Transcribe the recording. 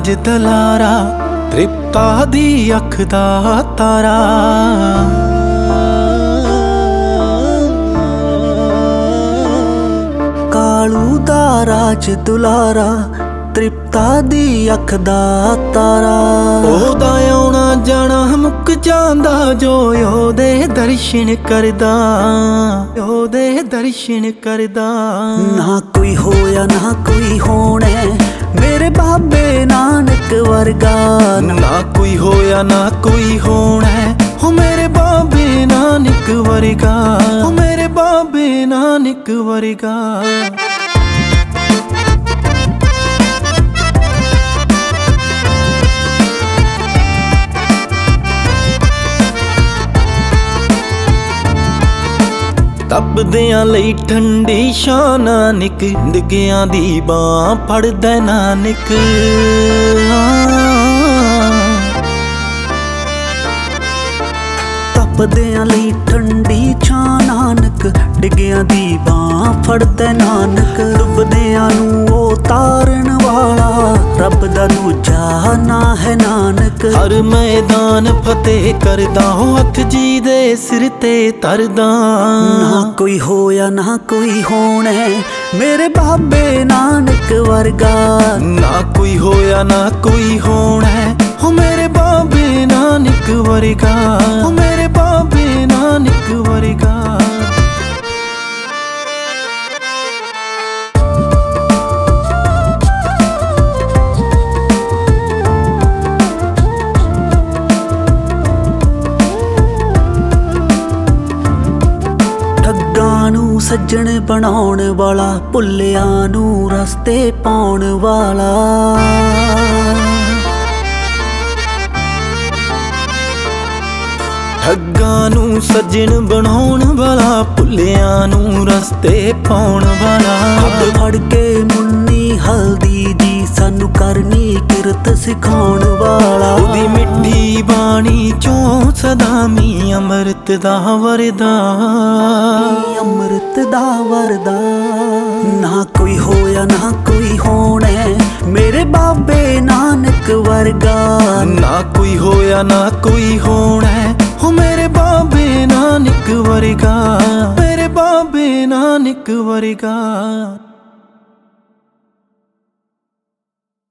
ਰਾਜ ਦਲਾਰਾ, ਤ੍ਰਿਪਤਾ ਦੀ ਅੱਖ ਦਾ ਤਾਰਾ। ਕਾਲੂ ਦਾ ਰਾਜ ਦੁਲਾਰਾ, ਤ੍ਰਿਪਤਾ ਦੀ ਅੱਖ ਦਾ ਤਾਰਾ। ਉਹਦਾ ਆਉਣਾ ਜਾਣਾ ਮੁੱਕ ਜਾਂਦਾ, ਜੋ ਉਹਦੇ ਦਰਸ਼ਨ ਕਰਦਾ, ਉਹਦੇ ਦਰਸ਼ਨ ਕਰਦਾ। ਨਾ ਕੋਈ ਹੋਇਆ ਨਾ ਕੋਈ ਹੋਣਾ, ਮੇਰੇ ਬਾਬੇ ਨਾਨਕ ਵਰਗਾ। ਨਾ ਕੋਈ ਹੋਇਆ ਨਾ ਕੋਈ ਹੋਣਾ, ਹੋ ਮੇਰੇ ਬਾਬੇ ਨਾਨਕ ਵਰਗਾ, ਹੋ ਮੇਰੇ ਬਾਬੇ ਨਾਨਕ ਵਰਗਾ। ਤਪਦਿਆਂ ਲਈ ਠੰਡੀ ਛਾਂ ਨਾਨਕ, ਡਿੱਗਿਆਂ ਦੀ ਬਾਂਹ ਫੜਦਾ ਨਾਨਕ। ਤਪਦਿਆਂ ਲਈ ਠੰਡੀ ਛਾਂ ਨਾਨਕ, ਡਿੱਗਿਆਂ ਦੀ ਬਾਂਹ ਫੜਦਾ ਨਾਨਕ। ਡੁੱਬਦਿਆਂ ਨੂੰ ਉਹ ਤਾਰਨ ਵਾਲਾ, ਰੱਬ ਦਾ ਦੂਜਾ ਨਾਂ ਹੈ ਨਾਨਕ। ਹਰ ਮੈਦਾਨ ਫਤਿਹ ਕਰਦਾ, ਹੋ ਹੱਥ ਜੀ ਦੇ ਸਿਰ ਤੇ ਧਰਦਾ। ਨਾ ਕੋਈ ਹੋਇਆ ਨਾ ਕੋਈ ਹੋਣਾ, ਮੇਰੇ ਬਾਬੇ ਨਾਨਕ ਵਰਗਾ। ਨਾ ਕੋਈ ਹੋਇਆ ਨਾ ਕੋਈ ਹੋਣਾ, ਹੋ ਮੇਰੇ ਬਾਬੇ ਨਾਨਕ ਵਰਗਾ, ਹੋ ਮੇਰੇ ਬਾਬੇ ਨਾਨਕ ਵਰਗਾ। ਠੱਗਾਂ ਨੂੰ ਸੱਜਣ ਬਣਾਉਣ ਵਾਲਾ, ਭੁੱਲਿਆਂ ਨੂੰ ਰਸਤੇ ਪਾਉਣ ਵਾਲਾ। ਠੱਗਾਂ ਨੂੰ ਸੱਜਣ ਬਣਾਉਣ ਵਾਲਾ, ਭੁੱਲਿਆਂ ਨੂੰ ਰਸਤੇ ਪਾਉਣ ਵਾਲਾ। ਹੱਥ ਫੜ ਕੇ ਮੁੰਨੀ ਹਲਦੀ ਜੀ, ਸਾਨੂੰ ਕਰਨੀ ਕਿਰਤ ਸਿਖਾਉਣ ਵਾਲਾ। ਉਹਦੀ ਮਿੱਠੀ ਬਾਣੀ ਚੋਂ ਸਦਾ ਮੀ ਅੰਮ੍ਰਿਤ ਦਾ ਵਰਦਾ, ਅੰਮ੍ਰਿਤ ਦਾ ਵਰਦਾ। ਨਾ ਕੋਈ ਹੋਇਆ ਨਾ ਕੋਈ ਹੋਣਾ, ਮੇਰੇ ਬਾਬੇ ਨਾਨਕ ਵਰਗਾ। ਨਾ ਕੋਈ ਹੋਇਆ ਨਾ ਕੋਈ ਹੋਣਾ, ਹੋ ਮੇਰੇ ਬਾਬੇ ਨਾਨਕ ਵਰਗਾ, ਮੇਰੇ ਬਾਬੇ ਨਾਨਕ ਵਰਗਾ।